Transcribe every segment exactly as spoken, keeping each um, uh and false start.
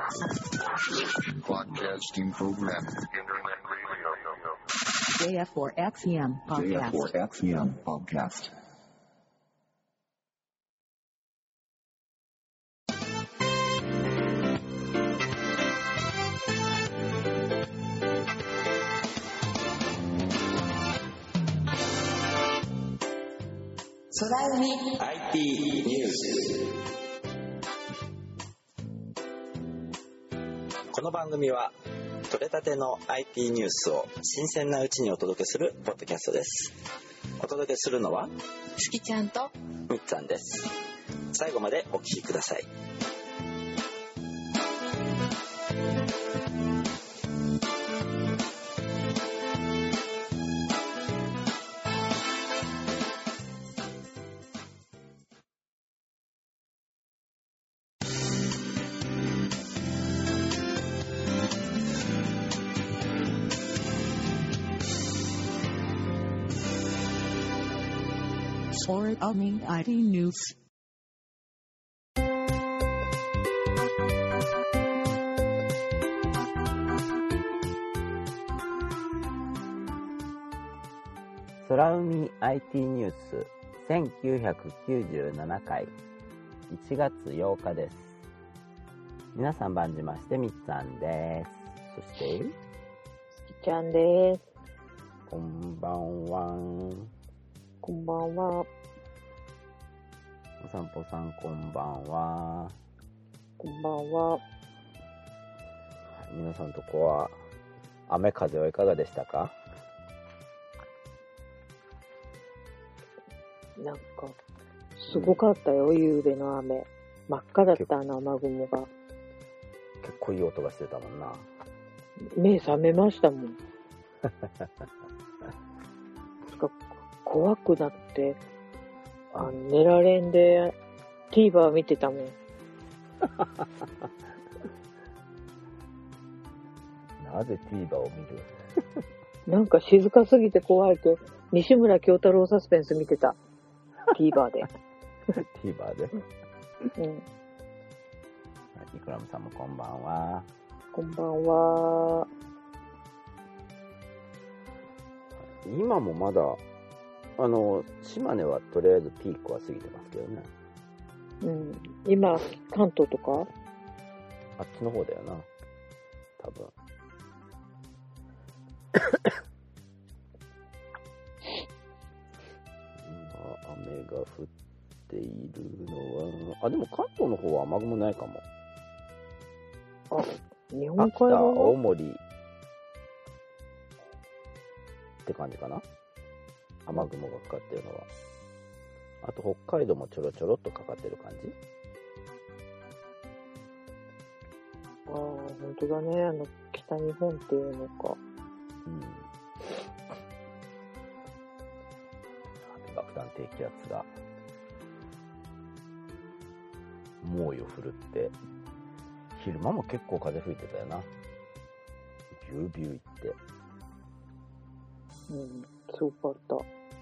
Broadcasting program. J F four X E M J F podcast. four X E M podcast. 空海アイティー ニュース。この番組は取れたての アイティー ニュースを新鮮なうちにお届けするポッドキャストです。お届けするのはすきちゃんとむっちゃんです。最後までお聞きください。 Or Omni アイティー News。 空海 アイティー ニュースせんきゅうひゃくきゅうじゅうななかいいちがつようかです。皆さん番じましてみっつぁんです。そしてすきちゃんです。 こんばんは。 こんばんは。 お散歩さんこんばんは。 こんばんは。 皆さんとこは雨風はいかがでしたか？ なんかすごかったよ、夕べの雨。真っ赤だったあの雨雲が。 結構いい音がしてたもんな。 目覚めましたもん。怖くなってあの寝られんで TVer 見てたもん。 なぜ TVer を見る？ なんか静かすぎて怖いと西村京太郎サスペンス見てた TVer で。 TVer で。 うん。 イクラムさんもこんばんは。 こんばんは。 今もまだあの島根はとりあえずピークは過ぎてますけどね。 うん。今関東とか？ あっちの方だよな。多分。今雨が降っているのは、あ、でも関東の方は雨雲ないかも。 あ、日本海秋田、 側？ 青森って感じかな。雨雲がかかってるのは。あと北海道もちょろちょろっとかかってる感じ。 ああ、本当だね。あの北日本っていうのか。 うん。爆弾低気圧が猛威を振るって昼間も結構風吹いてたよな。ビュービューいって。 うん、すごかった。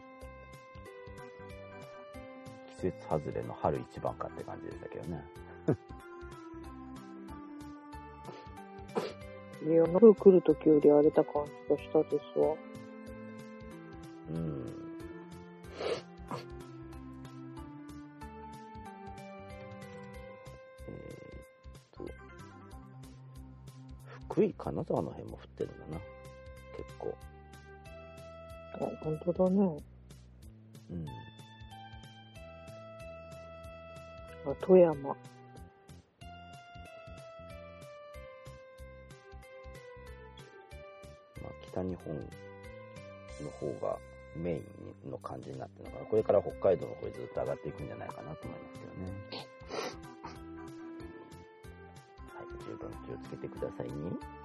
季節外れの春一番かって感じでしたけどね。 いや、夜来る時より荒れた感じがしたですわ。 うん。えー、っと福井金沢の辺も降ってるんだな、結構。 あ、本当だね。 うん。 あ、富山。 まあ、北日本の方がメインの感じになってるのかな。これから北海道の方にずっと上がっていくんじゃないかなと思いますけどね。はい、十分気をつけてくださいね。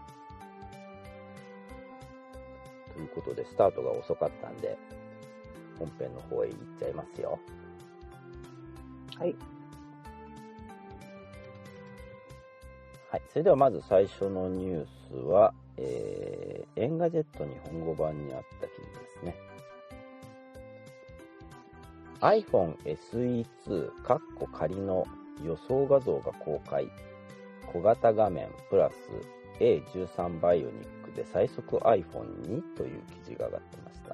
ということで、スタートが遅かったんで、本編の方へ行っちゃいますよ。 はい。 はい、それではまず最初のニュースは、えー、エンガジェット日本語版にあった記事ですね。iPhone エスイーツ 仮の予想画像が公開。 小型画面プラス エーじゅうさん バイオニックで最速 iPhone にという記事が上がってました。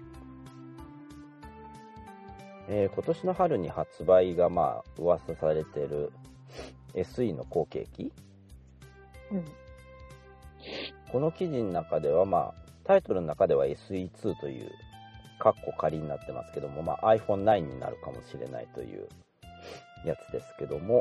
えー、今年の春に発売がまあ噂されている エスイー の後継機、 うん、 この記事の中では、まあ、タイトルの中では エスイーツー というカッコ仮になってますけども、まあ、アイフォンナイン になるかもしれないというやつですけども、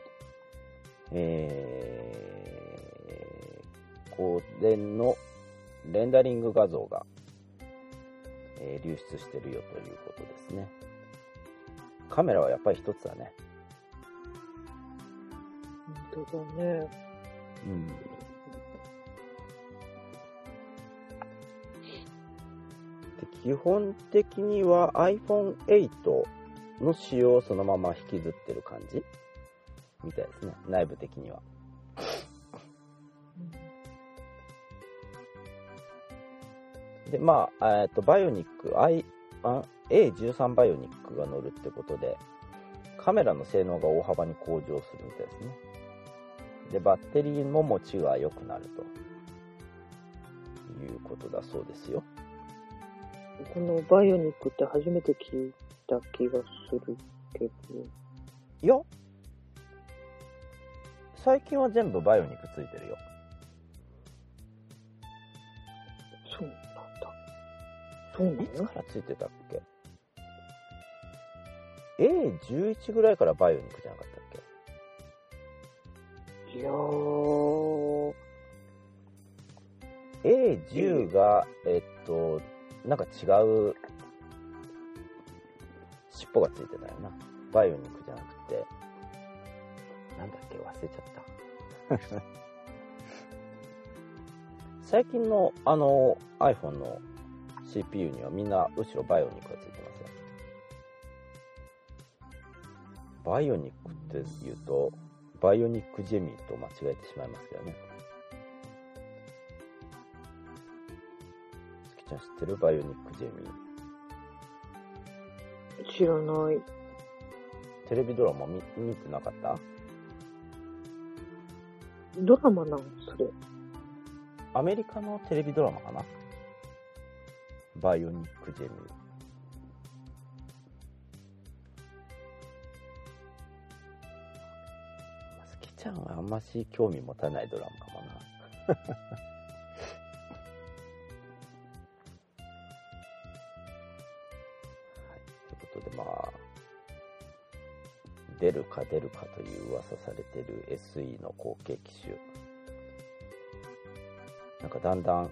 えー、これのレンダリング画像が、えー、流出してるよということですね。カメラはやっぱり一つだね。 本当だね。 うん。基本的には アイフォンエイト の仕様をそのまま引きずってる感じみたいですね、内部的には。で、まあ、えっと、バイオニック、I、エーじゅうさん バイオニックが乗るってことで、カメラの性能が大幅に向上するみたいですね。で、バッテリーも持ちが良くなるということだそうですよ。 このバイオニックって初めて聞いた気がするけど。 いや、最近は全部バイオニックついてるよ。 そうなんだ。そうなの？ いつからついてたっけ？ エーじゅういち ぐらいからバイオニックじゃなかったっけ？ いやー。 エーじゅう が、えっと、なんか違う尻尾がついてたよな。バイオニックじゃなくて、なんだっけ、忘れちゃった。最近のあの iPhone の シーピーユー にはみんな後ろバイオニックがついてますよ。バイオニックって言うと、バイオニックジェミーと間違えてしまいますけどね。知ってる？バイオニックジェミー。 知らない。 テレビドラマ 見, 見てなかった？ ドラマなのそれ？ アメリカのテレビドラマかな？バイオニックジェミー。好きちゃんはあんまし興味持たないドラマかもな。でまあ、出るか出るかという噂されている エスイー の後継機種、なんかだんだん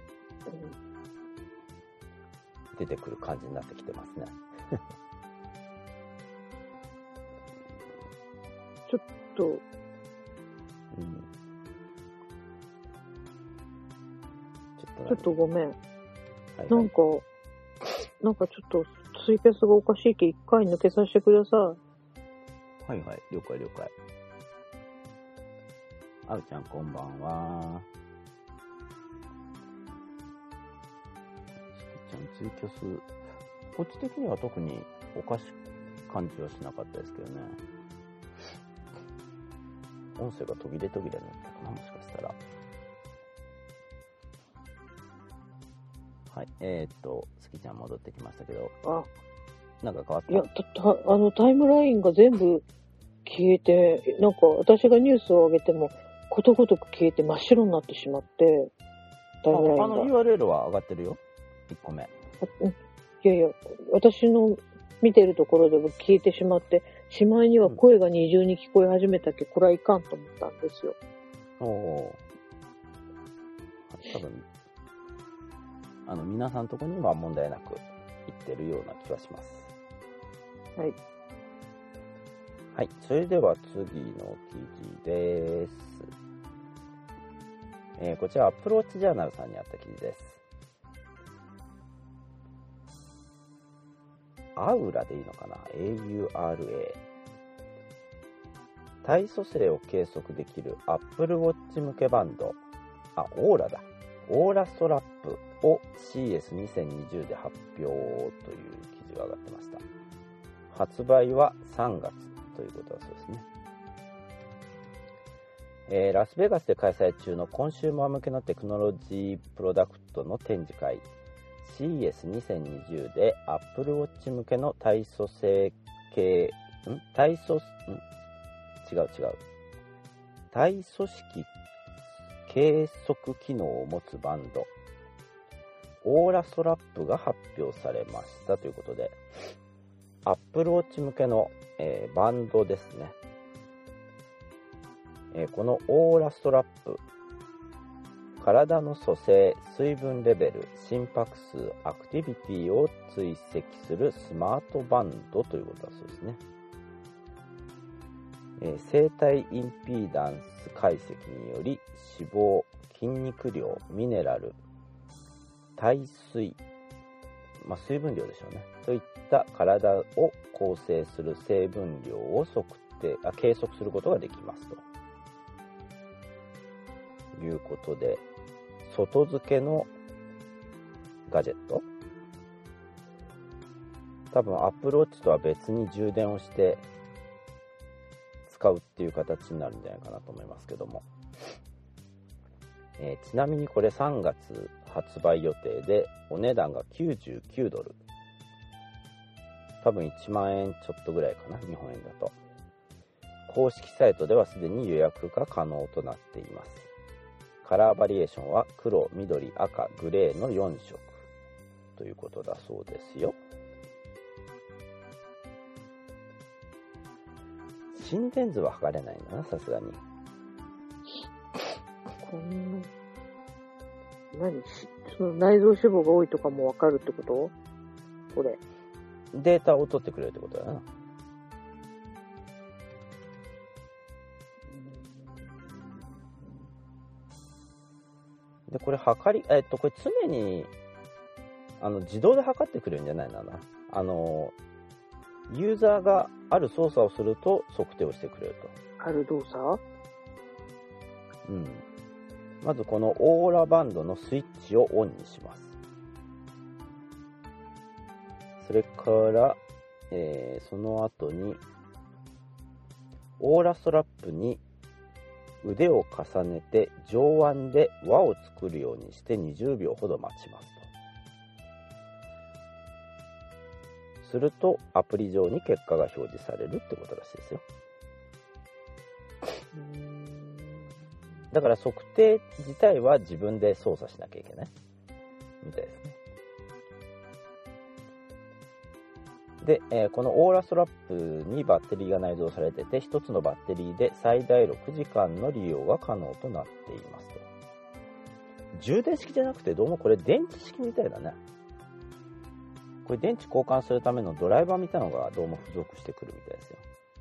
出てくる感じになってきてますね。 ちょっと、うん、ちょっとちょっとごめん、はいはい、なんかなんかちょっとツイキャスがおかしいけど一回抜けさせてください。 はいはい、了解了解。あうちゃんこんばんは。すきちゃんツイキャス、こっち的には特におかしい感じはしなかったですけどね。音声が途切れ途切れになったかな、もしかしたら。はい、えー、っと、すきちゃん戻ってきましたけど、 あ、 なんか変わった？ いや、た、た、あの、タイムラインが全部消えて、なんか私がニュースを上げても、ことごとく消えて真っ白になってしまって、タイムラインが。 あ、あの ユーアールエル は上がってるよ。いっこめ。 うん、いやいや、私の見てるところでも消えてしまって、しまいには声が二重に聞こえ始めたけど、これはいかんと思ったんですよ。 おお。多分、あの、皆さんのところには問題なくいってるような気はします。 はい。 はい。それでは次の記事です。えー、こちら、アプローチジャーナルさんにあった記事です。アウラでいいのかな？ エーユーアールエー。体組成を計測できる Apple Watch 向けバンド。あ、オーラだ。オーラストラップを シーエスにせんにじゅう で発表という記事が上がってました。発売はさんがつということだそうですね。 えーラスベガスで開催中のコンシューマー向けのテクノロジープロダクトの展示会 シーイーエスにせんにじゅう で Apple Watch 向けの体組成計ん体組ん違う違う体組織計測機能を持つバンドオーラストラップが発表されましたということで Apple Watch 向けの、えーバンドですね。えーこのオーラストラップ、体の組成、水分レベル、心拍数、アクティビティを追跡するスマートバンドということだそうですね。えー生体インピーダンス解析により脂肪、筋肉量、ミネラル、体水、まあ、水分量でしょうねといった体を構成する成分量を測定あ計測することができますということで、外付けのガジェット、多分 Apple Watch とは別に充電をして使うっていう形になるんじゃないかなと思いますけども、えーちなみにこれさんがつ発売予定でお値段がきゅうじゅうきゅうドル、多分いちまんえんちょっとぐらいかな、日本円だと。公式サイトではすでに予約が可能となっています。カラーバリエーションは黒、緑、赤、グレーのよんしょくということだそうですよ。心電図は測れないんだな、さすがに。 こんな、何しその内臓脂肪が多いとかもわかるってこと？これ。 データを取ってくれるってことだな。で、これ測り、えっと、これ常に、あの、自動で測ってくれるんじゃないのかな。あの、ユーザーがある操作をすると測定をしてくれるある動作？ と。うん。まずこのオーラバンドのスイッチをオンにします。それから、えーその後に、オーラストラップに腕を重ねて上腕で輪を作るようにしてにじゅうびょうほど待ちますと。するとアプリ上に結果が表示されるってことらしいですよ。だから測定自体は自分で操作しなきゃいけないみたいですね。で、えーこのオーラストラップにバッテリーが内蔵されてて、ひとつのバッテリーで最大ろくじかんの利用が可能となっていますと。充電式じゃなくてどうもこれ電池式みたいだね。これ電池交換するためのドライバーみたいなのがどうも付属してくるみたいですよ。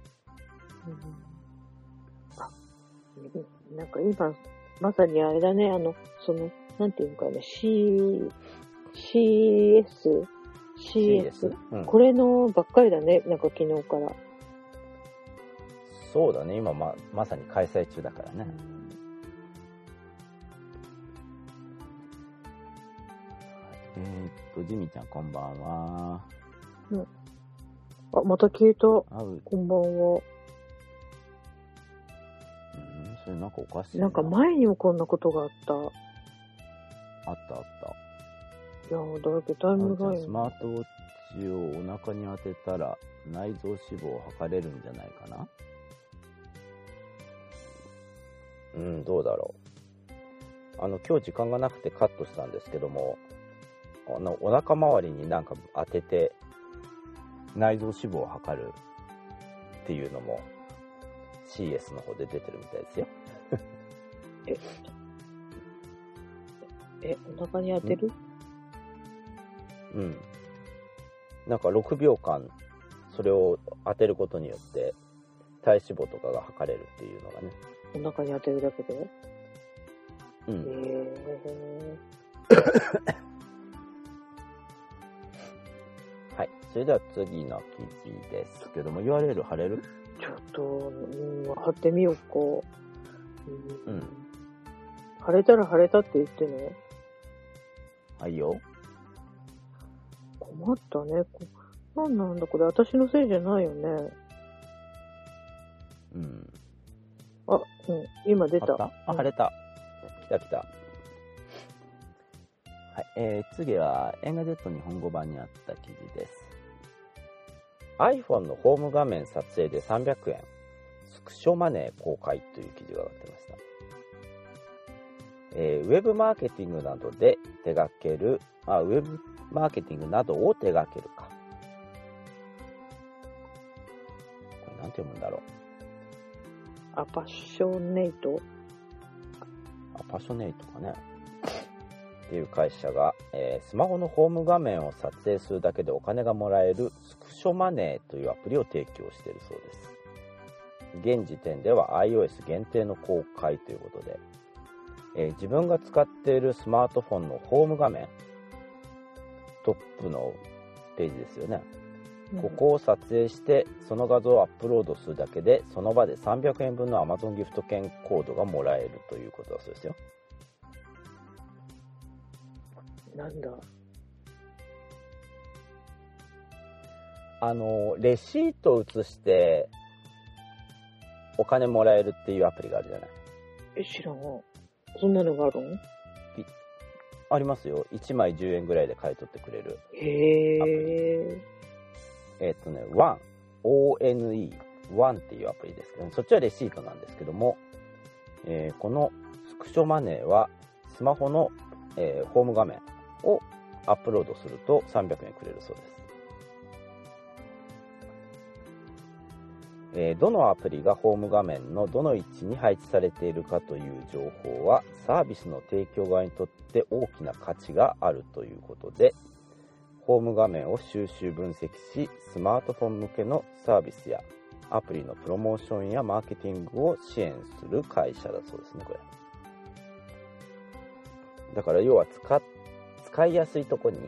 あ、なんか今、まさにあれだね、あの、その、なんていうかね、C、シーエス、シーエス、 うん、 これのばっかりだね、なんか昨日から。 そうだね、今 ま, まさに開催中だからね。えー、っと、ジミちゃんこんばんは。 うん。あ、また消えた。 あうこんばんは。 うん、それなんかおかしいな。 なんか前にもこんなことがあった。 あったあった。 いやー、だけどタイムライン。 スマートウォッチをお腹に当てたら内臓脂肪を測れるんじゃないかな。うん、どうだろう。あの、今日時間がなくてカットしたんですけども、あの、お腹周りになんか当てて内臓脂肪を測るっていうのも シーエス の方で出てるみたいですよ。 え、え、お腹に当てる？ うん。なんかろくびょうかんそれを当てることによって体脂肪とかが測れるっていうのがね。 お腹に当てるだけで？ うん。 えはい。それでは次の記事ですけども、ユーアールエル 貼れる？ ー、ちょっと、うん、貼ってみようか。うん。 うん。 貼れたら貼れたって言ってね。 はいよ。 困ったね。こなんなんだこれ、私のせいじゃないよね。 うん。 あ、 うん、今出た。 あったあ、晴れた。来た来た。はい、えー、次はエンガジェット日本語版にあった記事です。iPhone のホーム画面撮影でさんびゃくえん、スクショマネー公開という記事が上がってました。えー、ウェブマーケティングなどで手掛ける、あ、ウェブマーケティングなどを手掛けるか。これなんて読むんだろう。 アパッショネイトあ、パッショネイトかね。っていう会社が、えー、スマホのホーム画面を撮影するだけでお金がもらえるスクショマネーというアプリを提供しているそうです。現時点では iOS 限定の公開ということで、えー、自分が使っているスマートフォンのホーム画面、トップのページですよね。ここを撮影してその画像をアップロードするだけでその場でさんびゃくえんぶんの Amazon ギフト券コードがもらえるということだそうですよ。 なんだ。 あのレシートを写してお金もらえるっていうアプリがあるじゃない。 え、知らん。そんなのがあるん？ ありますよ。いちまいじゅうえんぐらいで買い取ってくれる。 へー。 えっとね、ワン、オーエヌイー、ワンっていうアプリですけど、そっちはレシートなんですけども、えー、このスクショマネーはスマホの、えー、ホーム画面をアップロードするとさんびゃくえんくれるそうです。えー、どのアプリがホーム画面のどの位置に配置されているかという情報はサービスの提供側にとって大きな価値があるということで、ホーム画面を収集分析し、スマートフォン向けのサービスやアプリのプロモーションやマーケティングを支援する会社だそうですね、これ。だから要は使、使いやすいとこに、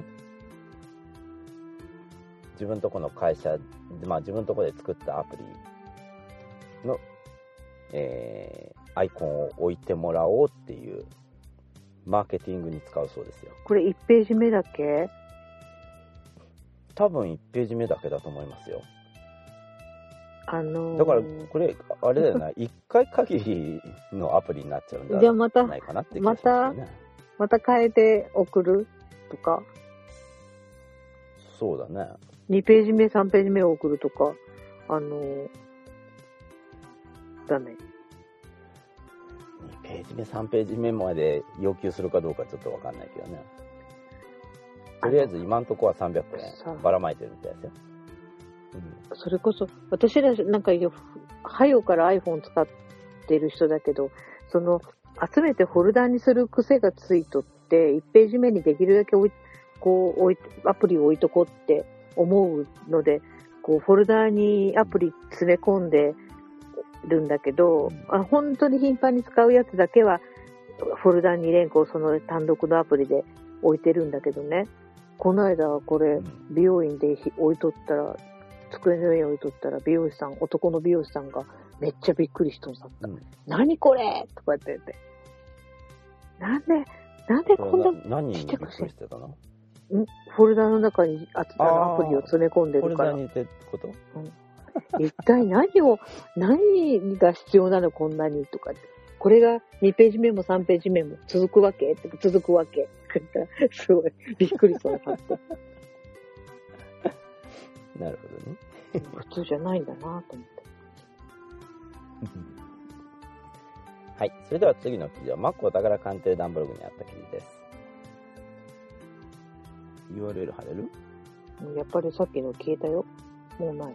自分とこの会社、まあ自分とこで作ったアプリの、えー、アイコンを置いてもらおうっていうマーケティングに使うそうですよ。 これいちページ目だけ？ 多分いちページ目だけだと思いますよ。 あのー、 だからこれあれだよな、いっかい限りのアプリになっちゃうんじゃないかなって気がしますね。 また変えて送るとか。 そうだね。 にページ目さんページ目を送るとか、あのー、だね。 にページ目さんページ目まで要求するかどうかちょっとわかんないけどね。とりあえず今んとこはさんびゃくえんばらまいてるみたいですよ。 うん、それこそ、私らなんか、はよから iPhone 使ってる人だけど、その、集めてフォルダにする癖がついとって、いちページ目にできるだけ置い、こう、置いアプリを置いとこうって思うので、こう、フォルダにアプリ詰め込んでるんだけど、うん、あ本当に頻繁に使うやつだけは、フォルダに連行その単独のアプリで置いてるんだけどね。この間これ美容院で置いとったら、机の上に置いとったら美容師さん、男の美容師さんがめっちゃびっくりしとんさった。うん、何これとか言ってて。なんで、なんでこんな何にびっくりしてたの？ んフォルダの中にあアプリを詰め込んでるから。 フォルダにってこと？ うん、一体何を、何が必要なのこんなにとかって。これがにページ目もさんページ目も続くわけって続くわけすごいびっくりそうな感じ。 なるほどね。 普通じゃないんだなと思って。 はい。それでは次の記事は Mac お宝鑑定団ブログにあった記事です。ユーアールエル 貼れる？ やっぱりさっきの消えたよ。もうない。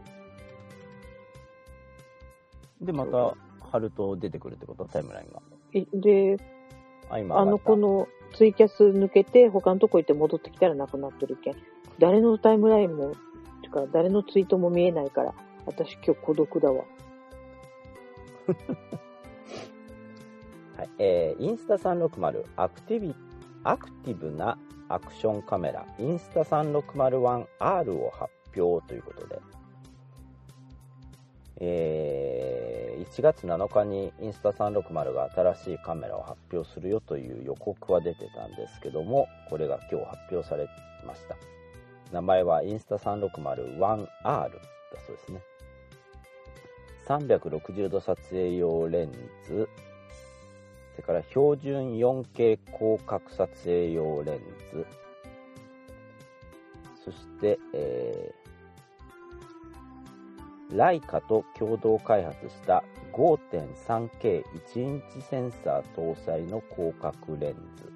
で、また貼ると出てくるってこと？タイムラインが。 で、あ, 今あの子のツイキャス抜けて他のとこ行って戻ってきたらなくなってるけん。誰のタイムラインも、てか誰のツイートも見えないから、私今日孤独だわ。はい、 えー、インスタさんろくまるアクティビ、アクティブなアクションカメラ、インスタさんろくまるワンアール を発表ということで、えー、いちがつなのかにインスタさんろくまるが新しいカメラを発表するよという予告は出てたんですけども、これが今日発表されました。名前はインスタさんろくまるワンアール だそうですね。 さんびゃくろくじゅうど撮影用レンズ、それから標準 よんケー 広角撮影用レンズ、そして、えー、ライカと共同開発した ごてんさんケーいち インチセンサー搭載の広角レンズ。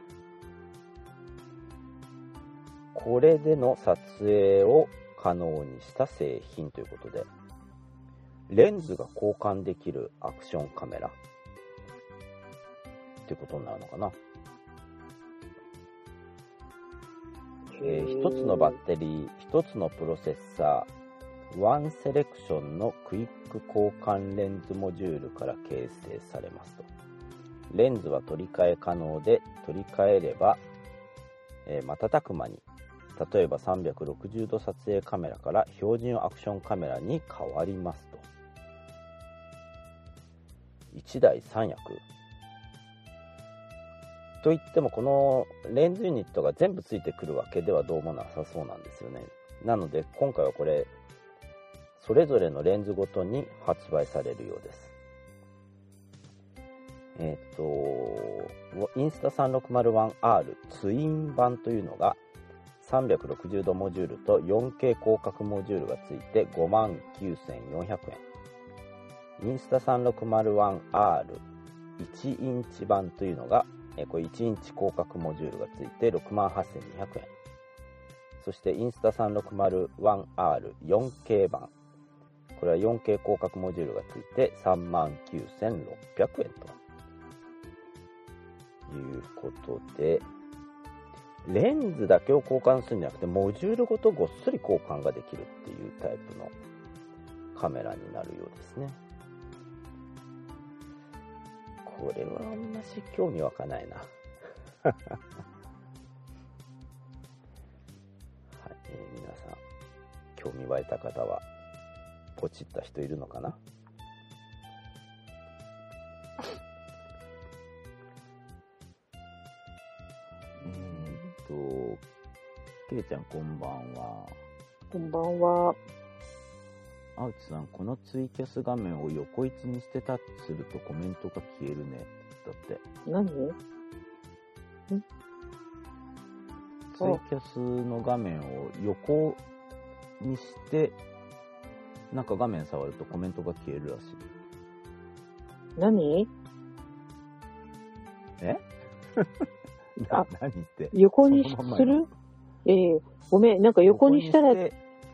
これでの撮影を可能にした製品ということで、レンズが交換できるアクションカメラってことになるのかな。えー、一つのバッテリー、一つのプロセッサー、ワンセレクションのクイック交換レンズモジュールから形成されますと。レンズは取り替え可能で、取り替えれば、えー、瞬く間に、例えばさんびゃくろくじゅうど撮影カメラから標準アクションカメラに変わりますと。いちだいさん役。といってもこのレンズユニットが全部ついてくるわけではどうもなさそうなんですよね。なので今回はこれそれぞれのレンズごとに発売されるようです。えっとインスタさんろくまるワンアール ツイン版というのがさんびゃくろくじゅうどモジュールと よんケー 広角モジュールがついて ごまんきゅうせんよんひゃくえん。インスタさんろくまるワンアールいち インチ版というのがこれいちインチ広角モジュールがついて ろくまんはっせんにひゃくえん。そしてインスタさんろくまるワンアールよんケー 版、これは よんケー 広角モジュールがついて さんまんきゅうせんろっぴゃくえんということで、レンズだけを交換するんじゃなくてモジュールごとごっそり交換ができるっていうタイプのカメラになるようですね。これはあんまし興味湧かないな。はい、えー、皆さん興味湧いた方はポチった人いるのかな。と、けいちゃんこんばんは。 こんばんは。 あうちさん、このツイキャス画面を横位置にしてタッチするとコメントが消えるね。だって。 何？ん？ ツイキャスの画面を横にして、なんか画面触るとコメントが消えるらしい。 何？ え？な何って。 横にする？ええー、ごめん、なんか横にしたらって。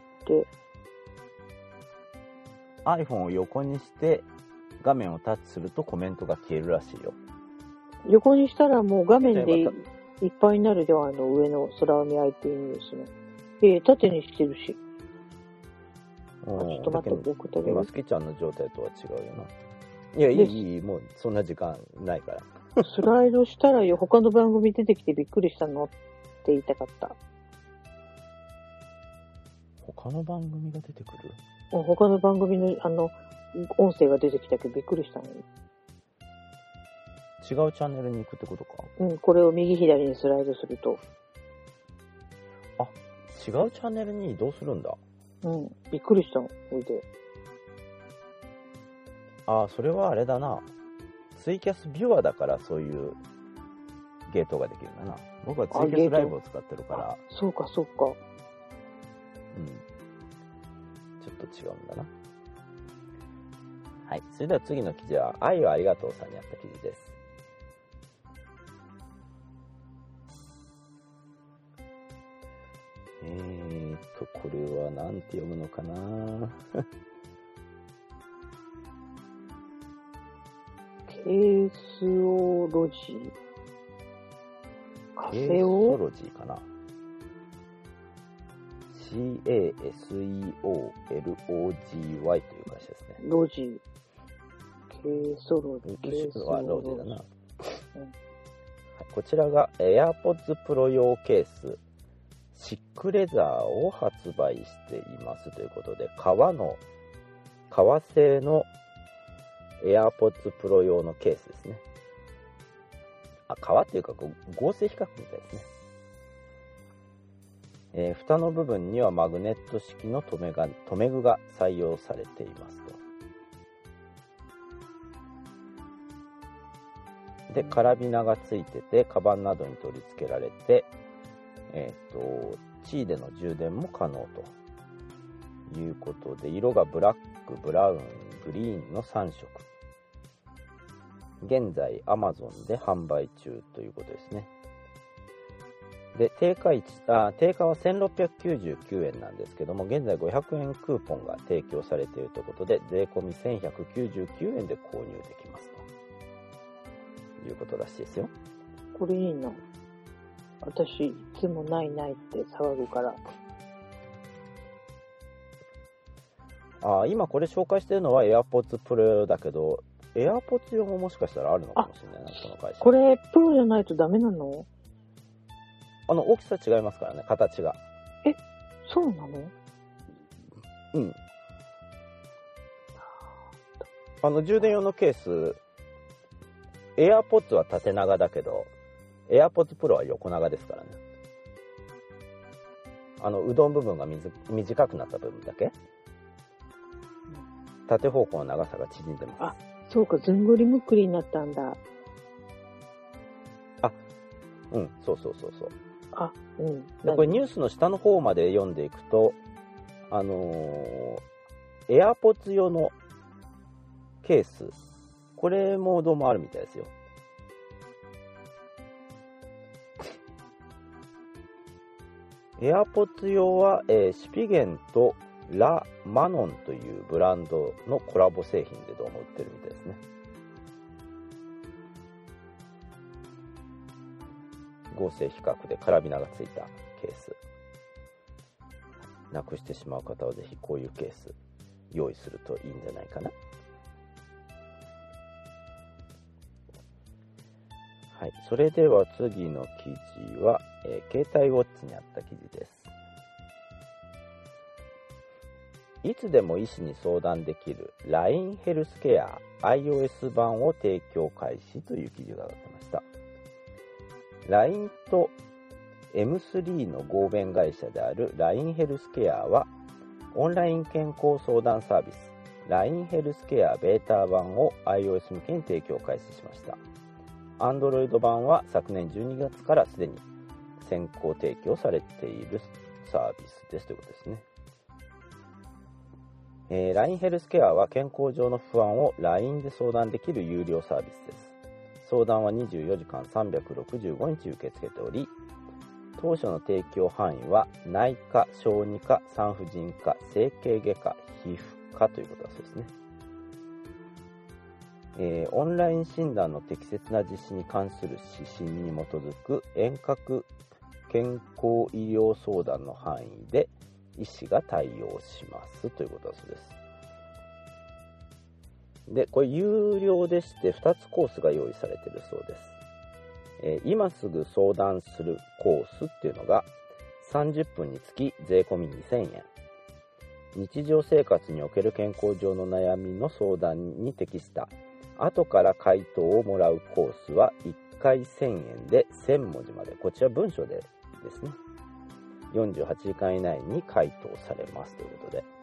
iPhone を横にして画面をタッチするとコメントが消えるらしいよ。 横にしたらもう画面でいっぱいになるでは、あの上の空海 アイティー ニュースの。ええー、縦にしてるし。ちょっと待って、送ってあげる。 今、すきちゃんの状態とは違うよな。いや、いい、いい、もうそんな時間ないから。 スライドしたらよ、他の番組出てきてびっくりしたのって言いたかった。 他の番組が出てくる？ 他の番組の、あの、音声が出てきたけどびっくりしたの。 違うチャンネルに行くってことか？ うん、これを右左にスライドすると。 あ、違うチャンネルに移動するんだ。 うん、びっくりしたの、おいで。 あ、それはあれだな。ツイキャスビュアーだからそういうゲートができるんだな。僕はツイキャスライブを使ってるから。 そうか、そうか。 うん。ちょっと違うんだな。はい。それでは次の記事は、愛をありがとうさんにあった記事です。えーと、これは何て読むのかなケースオロジーカフェオロジーかな。 シーエーエスイーオーエルオージーワイ という会社ですね。 ロジー。ケースオロジー。 ケースはロジーだな、うんはい。こちらが AirPods Pro 用ケースシックレザーを発売していますということで、革の革製のAirPods Pro 用のケースですね。あ、革っていうか合成比較みたいですね。えー、蓋の部分にはマグネット式の留めが留め具が採用されていますと。 でカラビナがついててカバンなどに取り付けられて、えー、と地位での充電も可能ということで、色がブラック、ブラウン、グリーンのさんしょく、現在 Amazon で販売中ということですね。で定価いちあ定価はせんろっぴゃくきゅうじゅうきゅうえんなんですけども、現在ごひゃくえんクーポンが提供されているということで、税込みせんひゃくきゅうじゅうきゅうえんで購入できますということらしいですよ。 これいいな。私いつもないないって騒ぐから。 あ今これ紹介してるのは AirPods Pro だけど、 AirPods 用ももしかしたらあるのかもしれないな、この会社。 これプロじゃないとダメなの？ あの大きさ違いますからね、形が。 え、そうなの？ うん。あの充電用のケース、AirPods は縦長だけど AirPods Pro は横長ですからね。あのうどん部分が短くなった部分だけ、縦方向の長さが縮んでます。 あ、そうか、ずんぐりむっくりになったんだ。 あ、うん、そうそうそうそう。 あ、うん。 でこれニュースの下の方まで読んでいくと、あのー、AirPods 用のケース、これもどうもあるみたいですよ。AirPods 用は、えー、シピゲンとラ・マノンというブランドのコラボ製品でどうも売ってるみたいですね。合成比較でカラビナがついたケース、なくしてしまう方はぜひこういうケース用意するといいんじゃないかな。はい、それでは次の記事は、えー、携帯ウォッチにあった記事です。いつでも医師に相談できる ライン ヘルスケア iOS 版を提供開始という記事が上がってました。ライン と エムスリー の合弁会社である ライン ヘルスケアは、オンライン健康相談サービス ライン ヘルスケアベータ版を iOS 向けに提供開始しました。Android 版は昨年じゅうにがつからすでに先行提供されているサービスですということですね。えー、ライン ヘルスケアは健康上の不安を ライン で相談できる有料サービスです。相談はにじゅうよじかんさんびゃくろくじゅうごにち受け付けており、当初の提供範囲は内科、小児科、産婦人科、整形外科、皮膚科ということだそうですね。えー、オンライン診断の適切な実施に関する指針に基づく遠隔健康医療相談の範囲で医師が対応しますということだそうです。で、これ有料でしてふたつコースが用意されているそうです。えー、今すぐ相談するコースっていうのがさんじゅっぷんにつき税込みにせんえん。日常生活における健康上の悩みの相談に適した後から回答をもらうコースはいっかいせんえんでせんもじまで、こちら文章でですね、よんじゅうはちじかん以内に回答されますということで、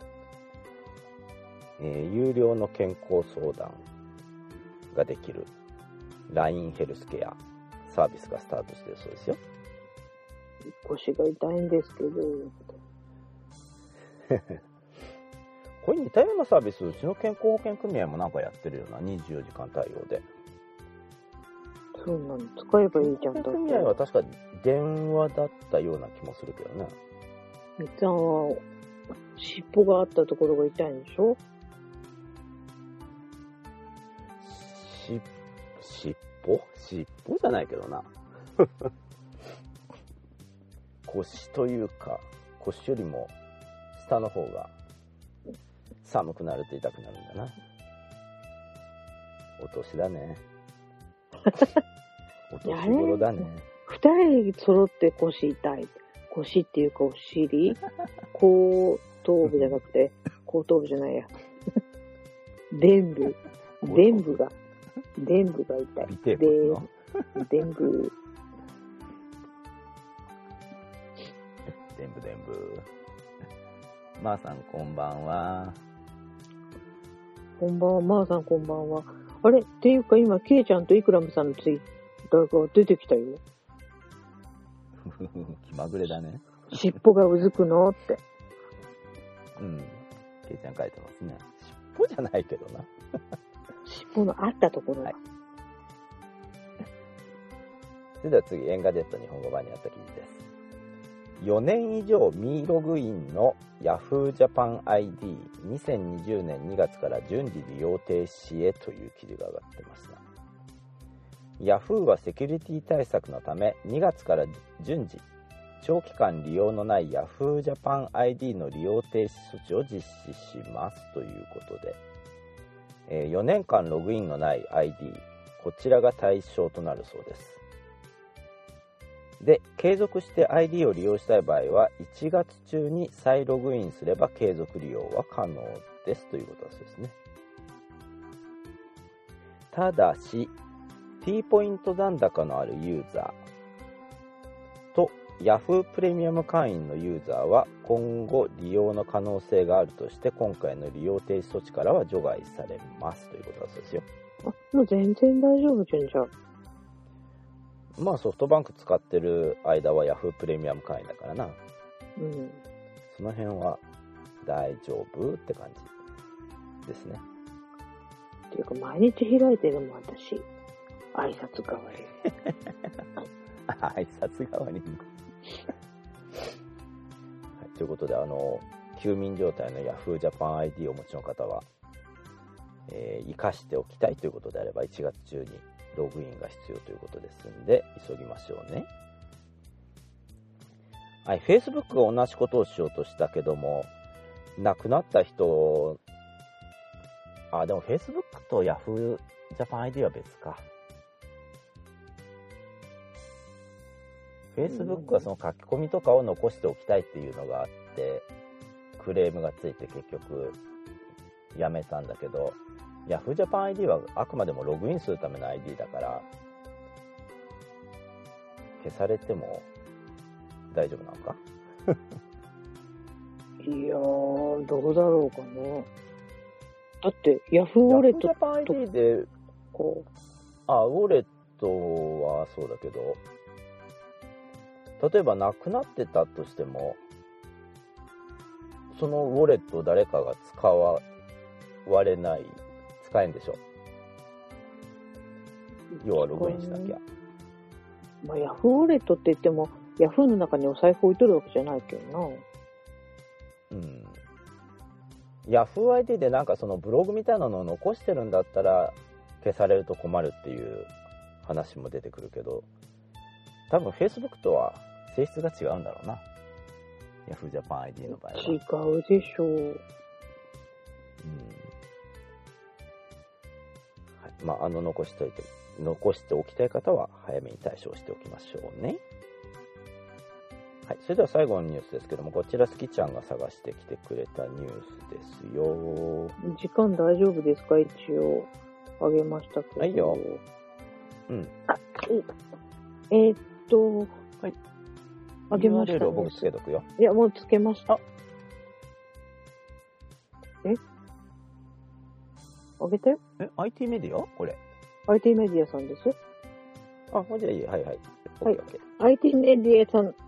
えー、有料の健康相談ができる ライン ヘルスケアサービスがスタートしているそうですよ。 腰が痛いんですけどこれ似たようなサービス、うちの健康保険組合もなんかやってるような、にじゅうよじかん対応で。 そうなの、使えばいいじゃん。 健康保険組合は確か電話だったような気もするけどね。 みっちゃんは尻尾があったところが痛いんでしょ？ し、尻尾？尻尾じゃないけどな。腰というか、腰よりも下の方が寒くなると痛くなるんだな。お年だね。お年頃だね。 二人揃って腰痛い。腰っていうかお尻、後頭部じゃなくて、後頭部じゃないや。臀部。臀部が、臀部が痛い。 尾てい骨の臀部。 臀部臀部。まーさんこんばんは。 こんばんは、まーさんこんばんは。 あれっていうか今、ケイちゃんとイクラムさんのツイッターが出てきたよ。 気まぐれだね。 尻尾がうずくのって。 うん。ケイちゃん書いてますね。尻尾じゃないけどな。 尻尾のあったところが。はい、 それでは次、エンガジェット日本語版にあった記事です。よねん以上未ログインの Yahoo Japan アイディーにせんにじゅうねんにがつから順次利用停止へという記事が上がってました。Yahoo はセキュリティ対策のためにがつから順次長期間利用のない Yahoo Japan アイディー の利用停止措置を実施しますということで、えー、よねんかんログインのない アイディー こちらが対象となるそうです。で、継続して アイディー を利用したい場合はいちがつ中に再ログインすれば継続利用は可能ですということだそうですね。ただし T ポイント残高のあるユーザーと Yahoo プレミアム会員のユーザーは今後利用の可能性があるとして今回の利用停止措置からは除外されますということだそうですよ。 あ、もう全然大丈夫じゃんじゃあ。 まあソフトバンク使ってる間は Yahoo プレミアム会員だからな。 うん。 その辺は大丈夫って感じですね。 っていうか毎日開いてるもん私。挨拶代わり。 挨拶代わりに。はい、ということであの休眠状態の Yahoo Japan アイディー をお持ちの方は、えー、生かしておきたいということであればいちがつ中にログインが必要ということですんで急ぎましょうね。はい、Facebook が同じことをしようとしたけども亡くなった人、あ、でも Facebook と Yahoo Japan アイディー は別か。Facebook はその書き込みとかを残しておきたいっていうのがあってクレームがついて結局やめたんだけど、Yahoo Japan アイディー はあくまでもログインするための アイディー だから消されても大丈夫なのかいやーどうだろうかね。だって Yahoo ウォレット Yahoo Japan アイディー でこうあウォレットはそうだけど例えばなくなってたとしてもそのウォレットを誰かが使われない使えんでしょ。要はログインしなきゃ。 まあ、ヤフーウォレットって言っても、ヤフーの中にお財布置いとるわけじゃないけどな。 うん。ヤフー アイディー でなんかそのブログみたいなのを残してるんだったら消されると困るっていう話も出てくるけど、多分 Facebook とは性質が違うんだろうな。ヤフー Japan アイディー の場合は。 違うでしょう。うん。 まあ、あの残しておいて残しておきたい方は早めに対処しておきましょうね。はい、それでは最後のニュースですけども、こちらスキちゃんが探してきてくれたニュースですよ。 時間大丈夫ですか？一応あげましたけど。 はいよ。うん。 あ、えー、っと、はい。あげました、ね。 ユーアールエル を僕つけとくよ。 いや、もうつけました。え？あげたよ。 え、アイティー メディアこれ。 アイティー メディアさんです。 あ、じゃあいい。はいはい。 はい。アイティー メディアさん、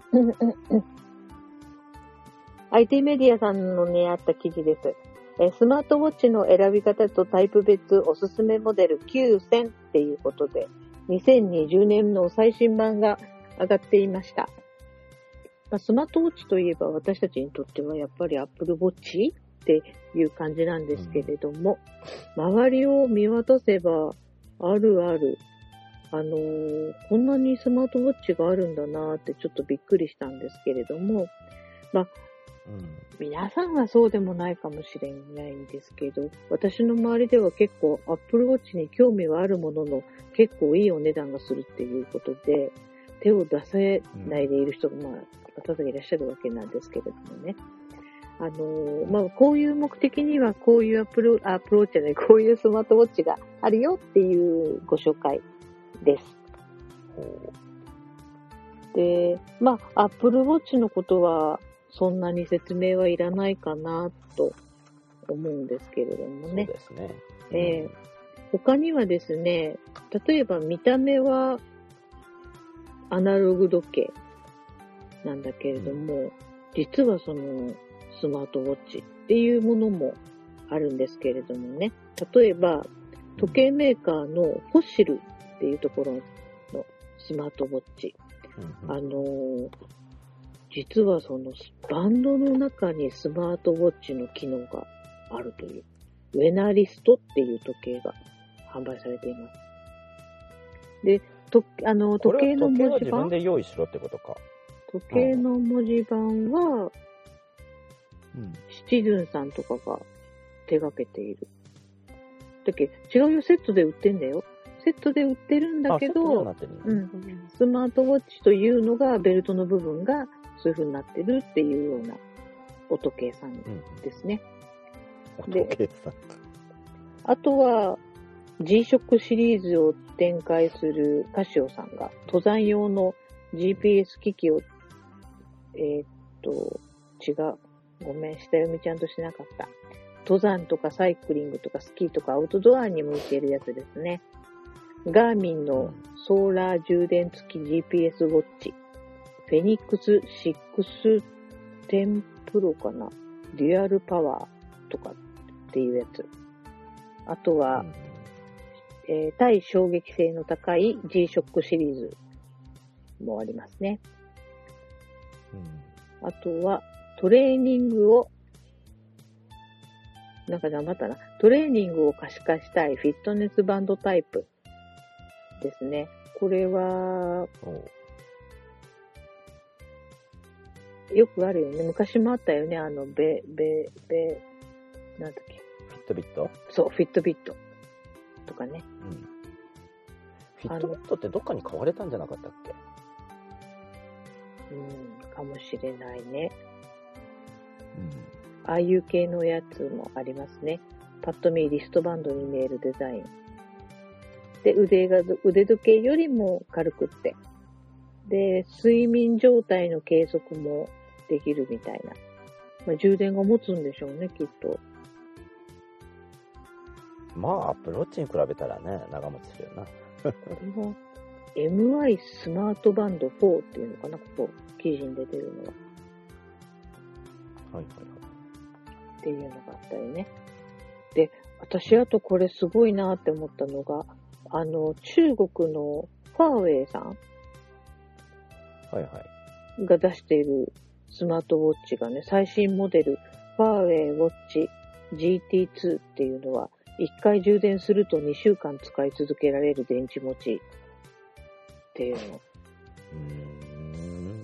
アイティー メディアさんのにあった記事です。えスマートウォッチの選び方とタイプ別おすすめモデルきゅうせんっていうことで、にせんにじゅうねんの最新版が上がっていました。まあ、スマートウォッチといえば私たちにとってはやっぱり Apple Watchっていう感じなんですけれども、うん、周りを見渡せばあるある、あのー、こんなにスマートウォッチがあるんだなってちょっとびっくりしたんですけれども、まあ、うん、皆さんはそうでもないかもしれないんですけど、私の周りでは結構 Apple Watch に興味はあるものの結構いいお値段がするっていうことで、手を出せないでいる人が、まあ、多々いらっしゃるわけなんですけれどもね。あのー、まあ、こういう目的にはこういうアプロ、アプローチじゃない、こういうスマートウォッチがあるよっていうご紹介です。で、まあ、Apple Watch のことはそんなに説明はいらないかなと思うんですけれどもね。 そうですね。 え他にはですね、例えば見た目はアナログ時計なんだけれども、実はそのスマートウォッチっていうものもあるんですけれどもね。例えば、時計メーカーのフォッシルっていうところのスマートウォッチ。 うんうん、 あのー、実はそのバンドの中にスマートウォッチの機能があるという、ウェナリストっていう時計が販売されています。で、とあの時計の文字盤、 時計は自分で用意しろってことか。 時計の文字盤は、 うん、 シチズンさんとかが手掛けている。だけど違うよ、セットで売ってんだよ。セットで売ってるんだけど、うん、スマートウォッチというのがベルトの部分がそういう風になってるっていうようなお時計さんですね。 うん、お時計さん。 あとは G ショックシリーズを展開するカシオさんが登山用の ジーピーエス 機器を、えー、っと、違う。ごめん、下読みちゃんとしなかった。登山とかサイクリングとかスキーとかアウトドアに向いているやつですね。ガーミンのソーラー充電付き ジーピーエス ウォッチ。フェニックスシックステンプロかな。デュアルパワーとかっていうやつ。あとは、うん、えー、対衝撃性の高い G ショックシリーズもありますね。うん、あとは、トレーニングを、なんか黙ったな。トレーニングを可視化したいフィットネスバンドタイプですね。これは、よくあるよね。昔もあったよね。あの、ベ、ベ、ベ、なんだっけ。 フィットビット？ そう、フィットビット。とかね。 うん。フィットビットってどっかに買われたんじゃなかったっけ？ うん、かもしれないね。 うん。 ああいう系のやつもありますね。パッと見リストバンドに見えるデザイン。で、腕が、腕時計よりも軽くって。で、睡眠状態の計測もできるみたいな。まあ、充電が持つんでしょうね、きっと。 まあ、アップルウォッチに比べたらね、長持ちするよな。 これは、エムアイ スマートバンドフォーっていうのかな、ここ、記事に出てるのは。 はいはいはい。 っていうのがあったよね。で、私あとこれすごいなって思ったのが、あの、中国のファーウェイさんはいはい。 が出しているスマートウォッチがね、最新モデル、ファーウェイウォッチ ジーティーツー っていうのは、いっかい充電するとにしゅうかん使い続けられる電池持ちっていうの。 うーん。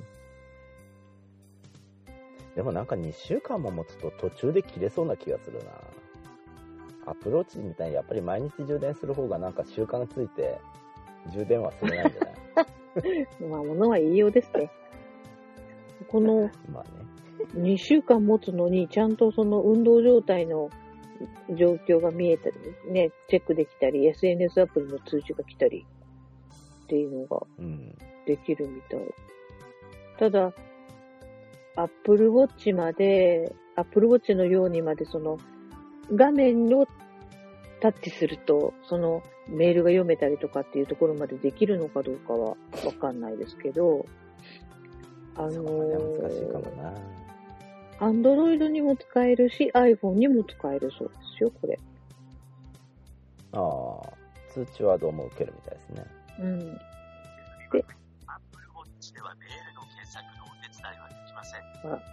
でもなんかにしゅうかんも持つと途中で切れそうな気がするな。アプローチみたいにやっぱり毎日充電する方がなんか習慣がついて充電はすれないんじゃないまあ、ものは言いようですね。この、 まあね、 にしゅうかん持つのに、ちゃんとその運動状態の状況が見えたり、ね、チェックできたり、エスエヌエス アプリの通知が来たりっていうのができるみたい。うん、ただ、Apple Watch まで、Apple Watch のようにまでその画面をタッチすると、そのメールが読めたりとかっていうところまでできるのかどうかはわかんないですけど、あのー、 難しいかもな。 Android にも使えるし、iPhone にも使えるそうですよ、これ。 ああ、通知はどうも受けるみたいですね。 うん。で、 Apple Watch ではメールの検索のお手伝いはできません。 あら。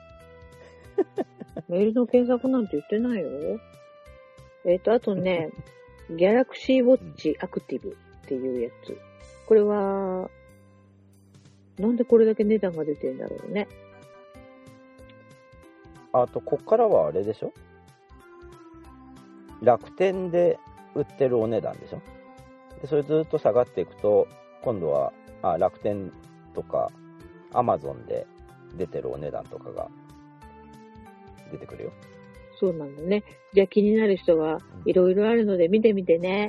メールの検索なんて言ってないよ。えっと、あとね、Galaxy Watch Active っていうやつ。これは、なんでこれだけ値段が出てるんだろうね。 あと、こっからはあれでしょ？楽天で売ってるお値段でしょ？で、それずっと下がっていくと、今度は、あ、楽天とか、Amazon で出てるお値段とかが出てくるよ。 そうなんだね。じゃあ気になる人はいろいろあるので見てみてね。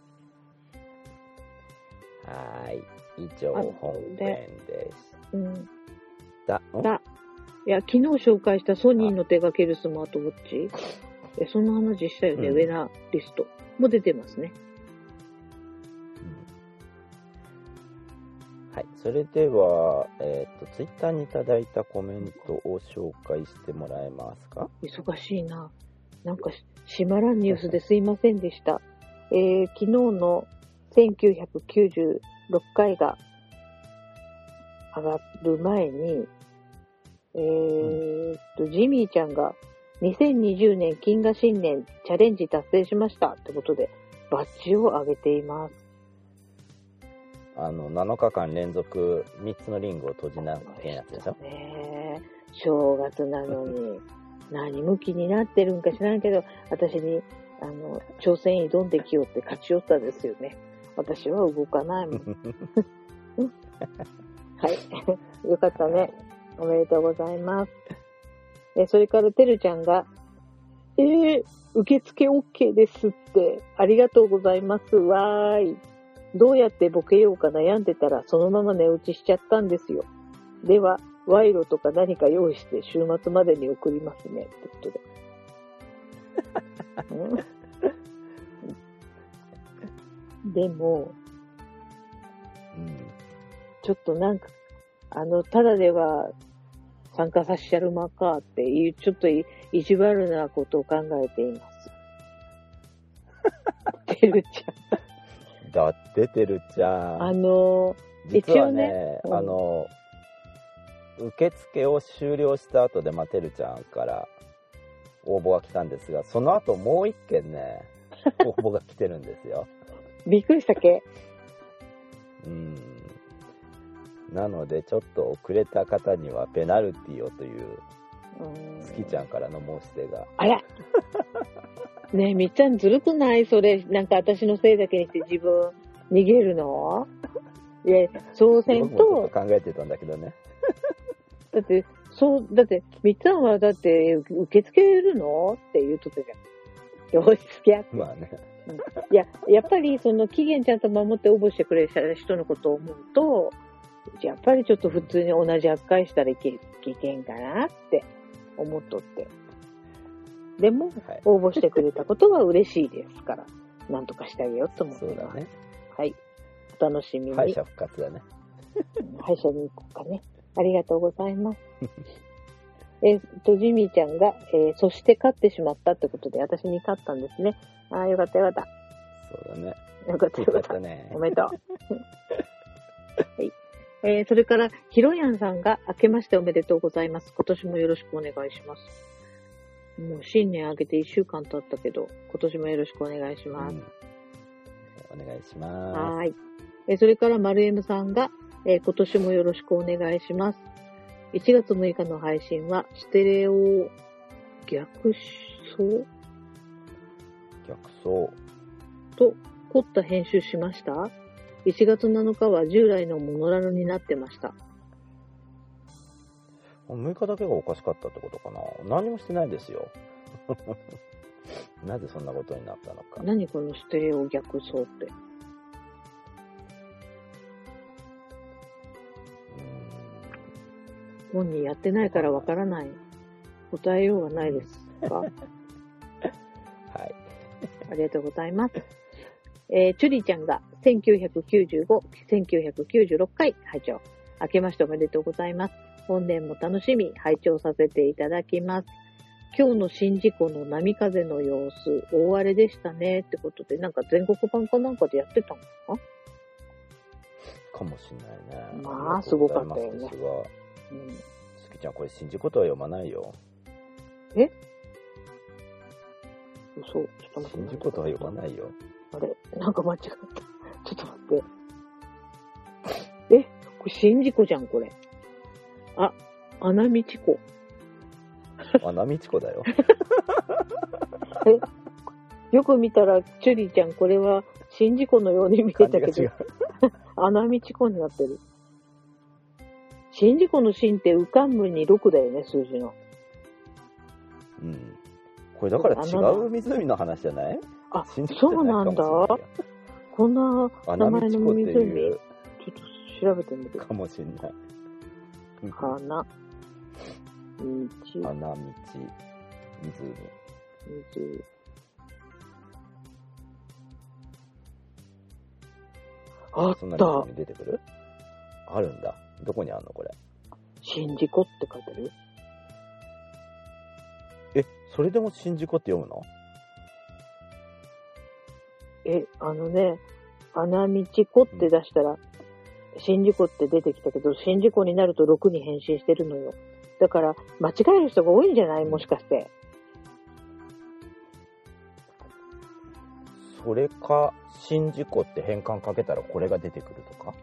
うん、はーい。以上、本編です。 うん。 だ、 だ。いや、昨日紹介したソニーの手掛けるスマートウォッチ。え、そんな話したよね、うん、ウェナリスト。 も出てますね。 はい。それでは、えっと、ツイッターにいただいたコメントを紹介してもらえますか？ 忙しいな。なんかし、しまらんニュースですいませんでした。えー、昨日のせんきゅうひゃくきゅうじゅうろっかいが上がる前に、えーっと、ジミーちゃんがにせんにじゅうねん金河新年チャレンジ達成しましたってことで、バッジを上げています。 あの、なのかかん連続みっつのリングを閉じなきゃいけないやつでしょ？ ねえ、正月なのに何向きになってるんか知らんけど、私にあの挑戦挑んできようって勝ち寄ったですよね。私は動かないもん。はいよかったね。おめでとうございます。えそれからてるちゃんが、えー、受付 OK ですって、ありがとうございますわーい。どうやってボケようか悩んでたらそのまま寝落ちしちゃったんですよ。では賄賂とか何か用意して週末までに送りますねってことで。でも、 うん、 ちょっとなんかあのただでは参加させちゃるまかっていうちょっと意地悪なことを考えています。てるちゃん。 だっててるちゃん。 あの実はね、 ねうん、 あの受付を終了した後で、まあ、てるちゃんから応募が来たんですが、その後もう一件ね応募が来てるんですよ。 びっくりしたっけ？ うん。なのでちょっと遅れた方にはペナルティをという月ちゃんからの申し出が。 あらねえ、みっちゃんずるくない？それなんか私のせいだけにして自分逃げるの？いや、そうせんと。 僕もちょっと考えてたんだけどね。 だって、そう、だって、みっちゃんはだって受け付けるのって言うとったじゃん。よし、付き合って。 まあね。 いや、やっぱりその期限ちゃんと守って応募してくれる人のことを思うと、やっぱりちょっと普通に同じ扱いしたらいけ、いけんかなって思っとって。でも、はい、応募してくれたことは嬉しいですから、なんとかしてあげようと思ってます。 そうだね。 はい。お楽しみに。 敗者復活だね。 敗者に行こうかね。ありがとうございます。えっと、ジミーちゃんが、えー、そして勝ってしまったってことで、私に勝ったんですね。ああ、よかったよかった。 そうだね。 よかったよかった。 よかったね。 おめでとう。はい。えー、それから、ひろやんさんが、明けましておめでとうございます。今年もよろしくお願いします。もう新年明けていっしゅうかん経ったけど、今年もよろしくお願いします。うん、 お願いします。 はい。えー、それから、まるえむさんが、えー、今年もよろしくお願いします。いちがつむいかの配信は、ステレオ逆走逆走と凝った編集しました。いちがつなのかは従来のモノラルになってました。 むいかだけがおかしかったってことかな。何もしてないですよ。なぜそんなことになったのか。 何このステレオ逆走って。本人やってないからわからない。答えようがないですか？はい。ありがとうございます。えー、チュリちゃんがせんきゅうひゃくきゅうじゅうご、せんきゅうひゃくきゅうじゅうろっかい拝聴。明けましておめでとうございます。本年も楽しみ拝聴させていただきます。今日の宍道湖の波風の様子、大荒れでしたねってことで、なんか全国版かなんかでやってたのかかもしれないね。 まあ、すごかったよね。 うん、すきちゃん、これ宍道湖とは読まないよ。 え？嘘、ちょっと待って。 宍道湖とは読まないよ。 あれ、なんか間違った。ちょっと待って。え、これ宍道湖じゃん、これ。あ、穴道湖。 穴道湖だよ。 え、よく見たら、チュリーちゃん、これは宍道湖のように見えたけど、穴道湖になってる。宍道湖の宍って浮かむにろくだよね、数字の。 うん。これだから違う湖の話じゃない？ あ、そうなんだ。こんな名前の湖。ちょっと調べてみる。 かもしんない。 花、道。 花道、湖。 水。 あっそんなた。 湖出てくる？あるんだ。どこにあんのこれ。 宍道湖って書いてあるよ。 え、それでも宍道湖って読むの？ え、あのね、穴道湖って出したら、宍道湖って出てきたけど、宍道湖になるとろくに変身してるのよ。だから、間違える人が多いんじゃない？もしかして。 それか、宍道湖って変換かけたらこれが出てくるとか？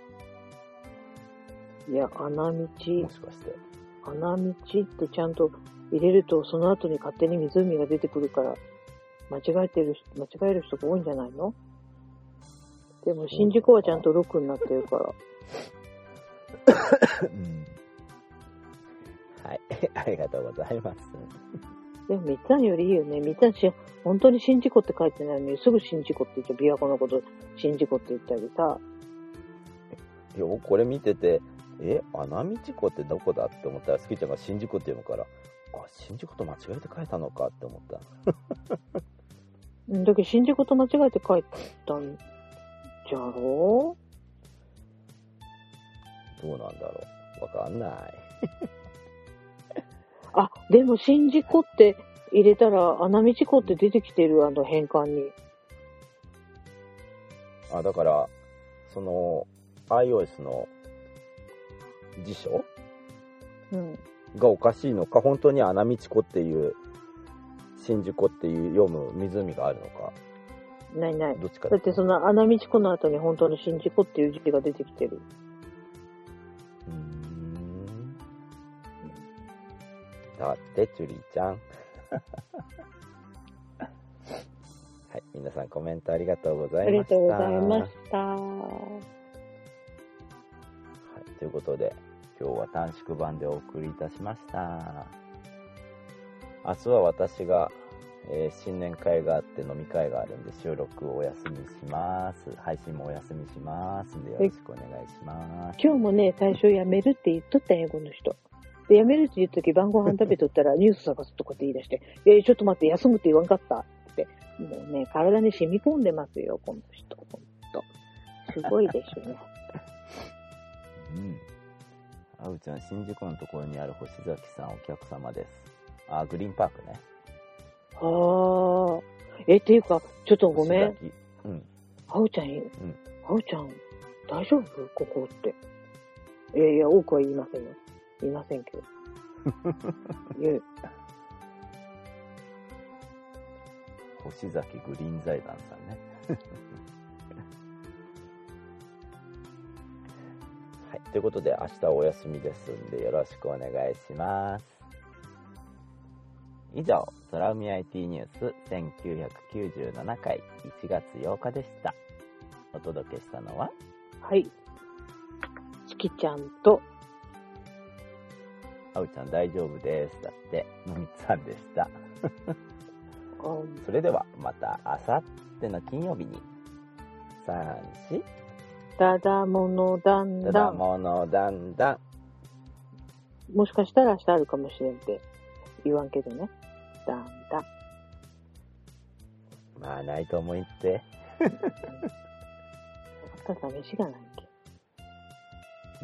いや、穴道、 もしかして。 穴道ってちゃんと入れると、その後に勝手に湖が出てくるから、間違えてる、間違える人が多いんじゃないの？でも、宍道湖はちゃんとろくになってるから。 うん、はい、ありがとうございます。 でも、みっつぁんよりいいよね。みっつぁんし、本当に宍道湖って書いてないのに、すぐ宍道湖って言っちゃう。琵琶湖のこと、宍道湖って言ったりさ。 いや、これ見てて、え、穴道湖ってどこだって思ったら、スキちゃんが宍道湖って読むから、あ、宍道湖と間違えて書いたのかって思った。 うん、だけど、宍道湖と間違えて書いたんじゃろう？どうなんだろう。わかんない。 あ、でも、宍道湖って入れたら、穴道湖って出てきてる、あの、変換に。 あ、だから、その、iOS の辞書うん。 がおかしいのか、本当に穴道湖っていう、宍道湖っていう読む湖があるのか。 ないない。 どっちかだってその穴道湖の後に本当の宍道湖っていう字が出てきてる。 うーん。だって、チュリーちゃん。はい、皆さんコメントありがとうございました。 ありがとうございました。 はい、ということで、今日は短縮版でお送りいたしました。明日は私が、えー、新年会があって飲み会があるんで収録をお休みします。配信もお休みしますんでよろしくお願いします。 今日もね、最初辞めるって言っとった英語の人。で、辞めるって言った時晩ご飯食べとったらニュース探すとかって言い出して、えー、ちょっと待って休むって言わんかったって。もうね、体に染み込んでますよ、この人。ほんと。すごいでしょね。 うん。あうちゃん、新宿のところにある星崎さんお客様です。あ、グリーンパークね。 ああ。え、っていうか、ちょっとごめん。 うん。 あうちゃん、うん。あうちゃん、大丈夫ここって。えー、いや、多くは言いませんよ。言いませんけど。いや星崎グリーン財団さんね。はい。ということで、明日お休みですんで、よろしくお願いします。以上、空海 アイティー ニュースせんきゅうひゃくきゅうじゅうななかいいちがつようかでした。お届けしたのは、 はい。ちきちゃんと、 あうちゃん大丈夫です。だって、のみつさんでした。 うん、 それでは、またあさっての金曜日に、さん、し、 だだものだんただん。 だものだんだん。 もしかしたら明日あるかもしれんって言わんけどね。だんだん。 まあ、ないと思いって。 ただ飯がないけ。 うん。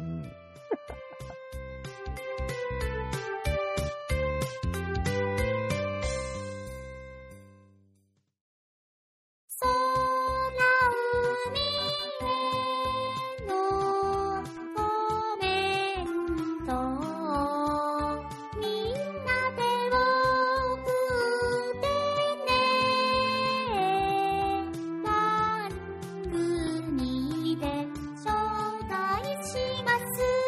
番組で紹介します。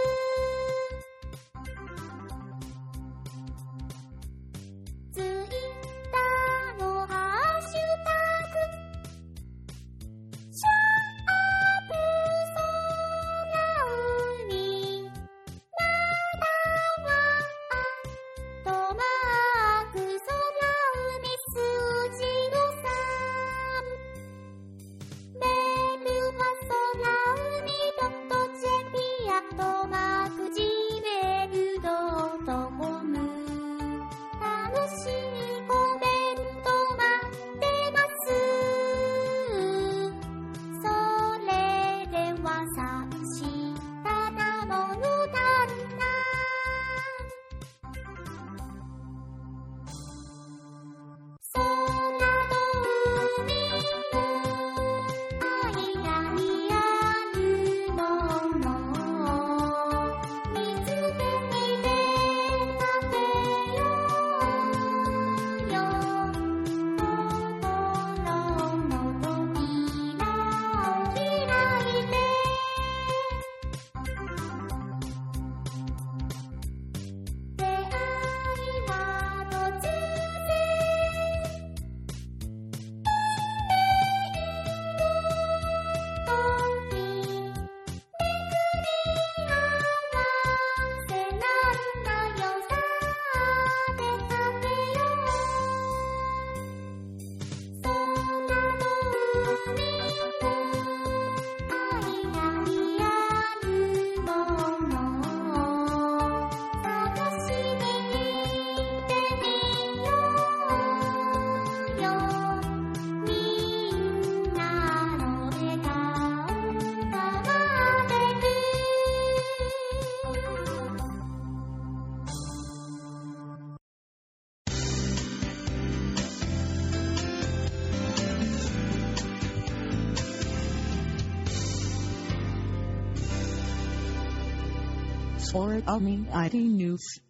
しただものだった空と海の間にあるもの見つけて食べようよ心の扉を開いて出会いは突然時めくり合わせなんだよさ出かけよう空と海の間にあるもの探しに行ってみようよみんなの笑顔ができる Solar Army アイティー News